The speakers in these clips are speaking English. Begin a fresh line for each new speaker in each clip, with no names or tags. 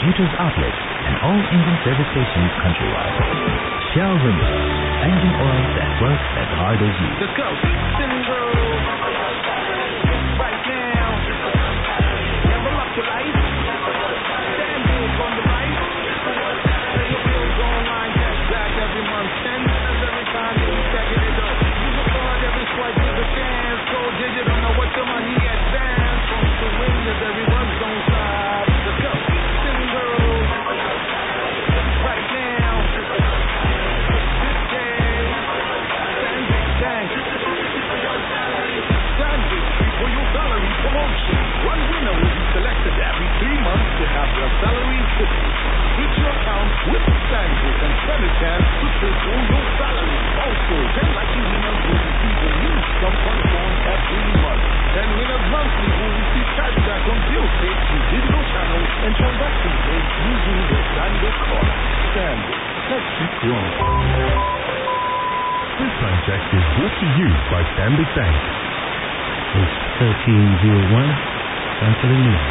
distributors outlets, and all engine service stations countrywide. Shell Rumba, engine oil that works as hard as you.
Let's go. Right now. Level up your life. Stand big on the right. Pay your bills online, cash back every month. 10 cents every time you check it up. Use your card, every swipe is a chance. Go digital, know what your money advance. From to win, if everyone's don't stop. Let's go. Single. Right now. This day. Stand big, bang. Stand big for your salary promotion. One winner will be selected every 3 months to have their salary tripled. Switch your account with Stanbic and stand a chance to triple your salary. Also, 10 lucky winners will receive a new Scumfund phone every month. 10 winners monthly will receive cashback on bill paid through digital channels and transaction paid using the Stanbic card. Stanbic. Let's keep growing.
This time check is brought to you by Stanbic Bank.
It's 1301. Councillor News.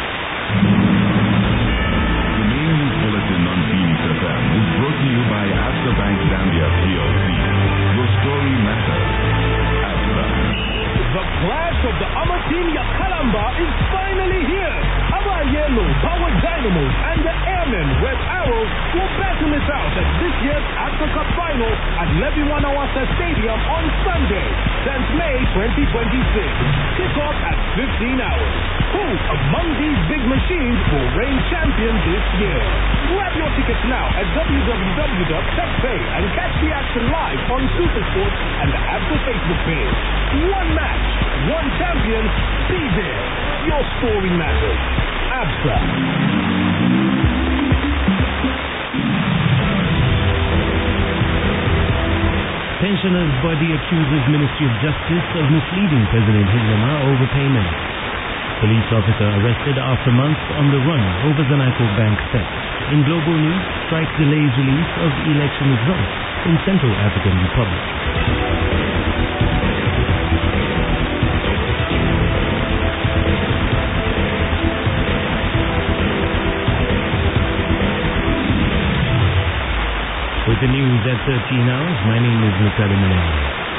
The main news bulletin on Phoenix FM is brought to you by Absa Bank Zambia PLC. Your story matters. Absa.
The flash of the Amatim Yakalamba is finally here. Our Yellow, Power Dynamos, and the Airmen Red Arrows will battle it out at this year's Absa Cup Final at Levi Wanawasa Stadium on Sunday, 10th May 2026. Kick-off at 15 hours. Who among these big machines will reign champion this year? Grab your tickets now at www.techpay and catch the action live on Supersports and the Absa Facebook page. One match, one champion, be there. Your story matters. Absa.
Pensioners' body accuses Ministry of Justice of misleading President Hichilema over payment. Police officer arrested after months on the run over Zanaco Bank theft. In global news, strike delays release of election results in Central African Republic. With the news at 13 hours, my name is Mutale Malene.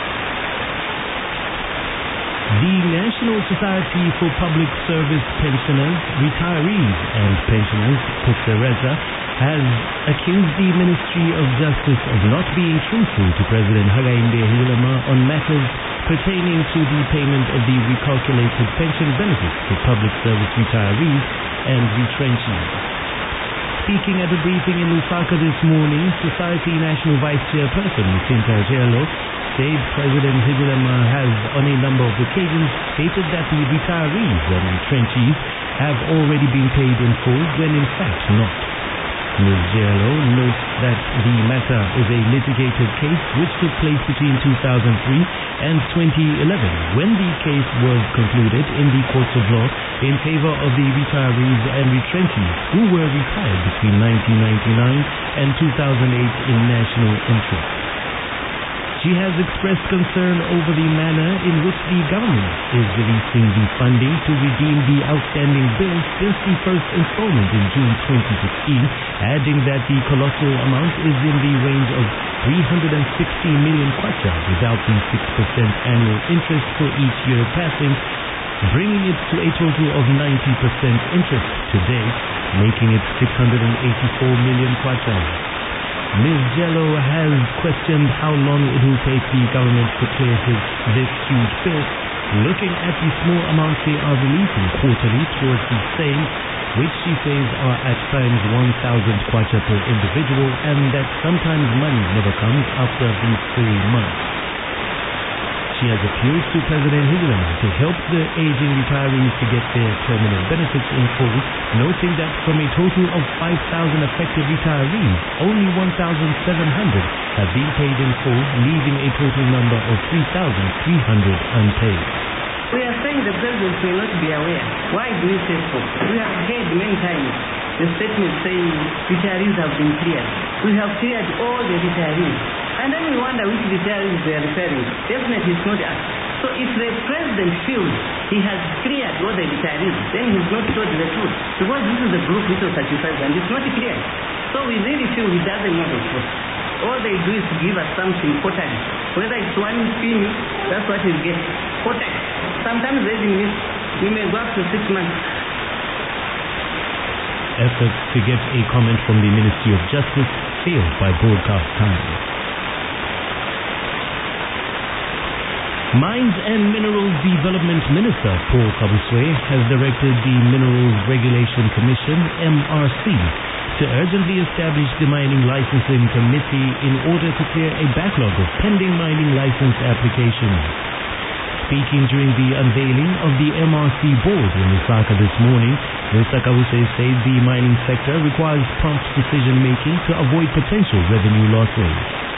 The National Society for Public Service Pensioners, Retirees and Pensioners, PUTSEREZA, has accused the Ministry of Justice of not being truthful to President Hakainde Hichilema on matters pertaining to the payment of the recalculated pension benefits to public service retirees and retrenchees. Speaking at a briefing in Lusaka this morning, Society National Vice Chairperson Lucinta Jelo said President Hichilema has on a number of occasions stated that the retirees and retrenchees have already been paid in full when in fact not. Ms. Jelo notes that the matter is a litigated case which took place between 2003 and 2011 when the case was concluded in the courts of law in favor of the retirees and retrenchees who were retired between 1999 and 2008 in national interest. She has expressed concern over the manner in which the government is releasing the funding to redeem the outstanding bills since the first installment in June 2016, adding that the colossal amount is in the range of 360 million kwacha without the 6% annual interest for each year passing, bringing it to a total of 90% interest to date, making it 684 million kwacha. Ms. Jelo has questioned how long it will take the government to clear this huge bill, looking at the small amounts they are releasing quarterly towards the same, which she says are at times 1,000 kwacha per individual, and that sometimes money never comes after the full month. She has appealed to President Hichilema to help the aging retirees to get their terminal benefits in full, noting that from a total of 5,000 affected retirees, only 1,700 have been paid in full, leaving a total number of 3,300 unpaid.
We are saying the president may not be aware. Why do you say so? We have heard many times the statement saying retirees have been cleared. We have cleared all the retirees. And then we wonder which retirees they are referring to. Definitely it's not us. So if the president feels he has cleared all the retirees, then he's not told the truth. Because this is the group which was certified and it's not clear. So we really feel he doesn't know the truth. All they do is to give us something quarterly. Whether it's 1 penny, that's what we get. Quarterly. Sometimes we may go up to 6 months.
Efforts to get a comment from the Ministry of Justice failed by broadcast time. Mines and Minerals Development Minister Paul Kabuswe has directed the Minerals Regulation Commission, MRC, to urgently establish the Mining Licensing Committee in order to clear a backlog of pending mining license applications. Speaking during the unveiling of the MRC board in Lusaka this morning, Mr. Kabuswe said the mining sector requires prompt decision-making to avoid potential revenue losses.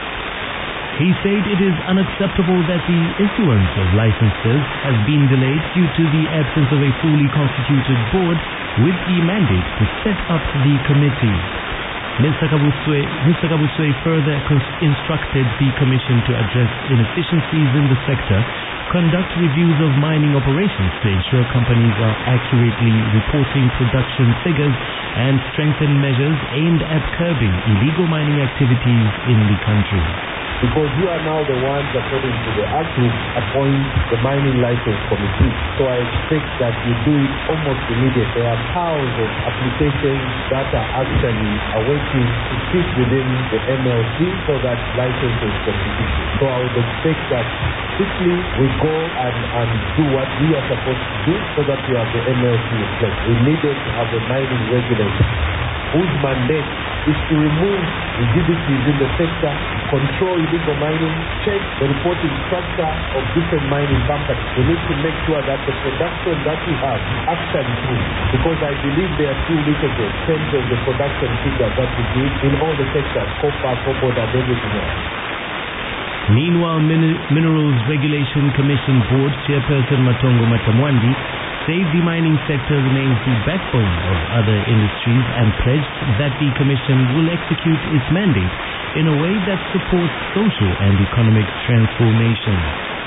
He said it is unacceptable that the issuance of licenses has been delayed due to the absence of a fully constituted board with the mandate to set up the committee. Mr. Kabuswe further instructed the Commission to address inefficiencies in the sector, conduct reviews of mining operations to ensure companies are accurately reporting production figures, and strengthen measures aimed at curbing illegal mining activities in the country.
Because you are now the ones, according to the Act, to appoint the Mining License Committee. So I expect that you do it almost immediately. There are piles of applications that are actually awaiting to sit within the MLC so that licenses can be issued. So I would expect that quickly we go and do what we are supposed to do so that we have the MLC in place. We needed to have a mining regulator whose mandate is to remove rigidities in the sector, control illegal mining, check the reporting structure of different mining companies. We need to make sure that the production that we have actually true, because I believe there are few leakages in terms of the production figures that we give in all the sectors, copper, cobalt, and everything else.
Meanwhile, Minerals Regulation Commission Board Chairperson Matongo Matamwandi said the mining sector remains the backbone of other industries and pledged that the Commission will execute its mandate in a way that supports social and economic transformation.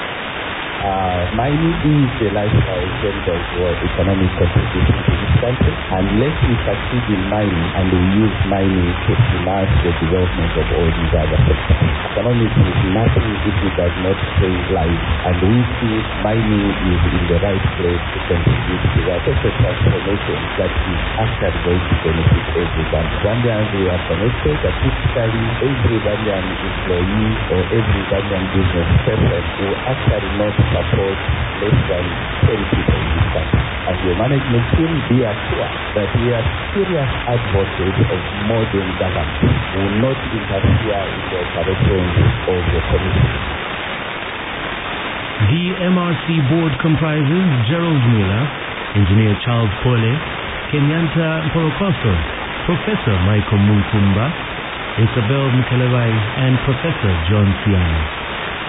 Mining is the lifestyle in terms of economic contribution to this country. Unless we succeed in mining and we use mining to finance the development of all these other sectors, economics is nothing if it does not save lives. And we see mining is in the right place to contribute to that social transformation that is actually going to benefit everyone. Zambians, we are connected, but typically every Zambian employee or every Zambian business person will actually not support less than 10 people in this country. As your management team, be assured that we are serious advocates of modern government. We will not interfere in the operations of the commission.
The MRC board comprises Gerald Muller, Engineer Charles Pole, Kenyanta Mporokoso, Professor Michael Munkumba, Isabel Mkelevai, and Professor John Siana.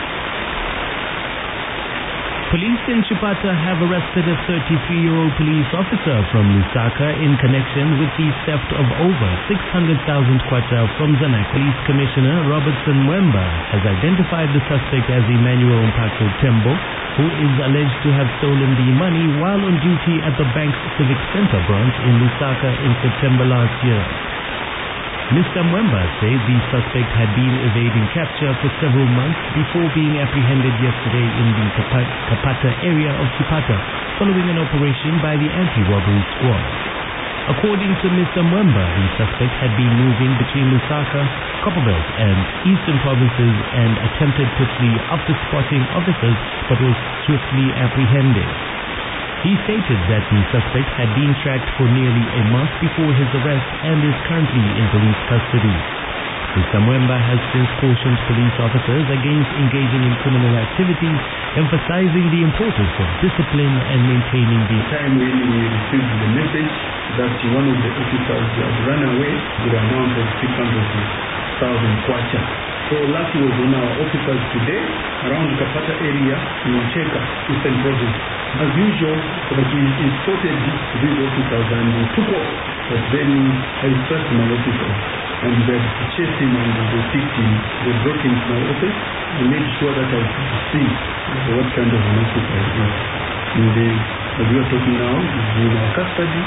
Police in Chipata have arrested a 33-year-old police officer from Lusaka in connection with the theft of over 600,000 kwacha from Zanak. Police Commissioner Robertson Mwemba has identified the suspect as Emmanuel Mpako Tembo, who is alleged to have stolen the money while on duty at the bank's Civic Center branch in Lusaka in September last year. Mr. Mwemba said the suspect had been evading capture for several months before being apprehended yesterday in the Kapata area of Chipata following an operation by the anti-robbery squad. According to Mr. Mwemba, the suspect had been moving between Lusaka, Copperbelt and eastern provinces and attempted to flee after spotting officers but was swiftly apprehended. He stated that the suspect had been tracked for nearly a month before his arrest and is currently in police custody. Mr. Mwemba has since cautioned police officers against engaging in criminal activities, emphasizing the importance of discipline and maintaining the
time when we received the message that one of the officers had run away with an amount of 600,000 kwacha. So lucky was on our officers today around the Kapata area in Cheka, Eastern Province. As usual, we spotted these officers and we took off. But then I trust my officers and they chased him and they picked him. They brought him to my office. I made sure that I could see what kind of an occupier it is. As we are talking now, he's in our custody.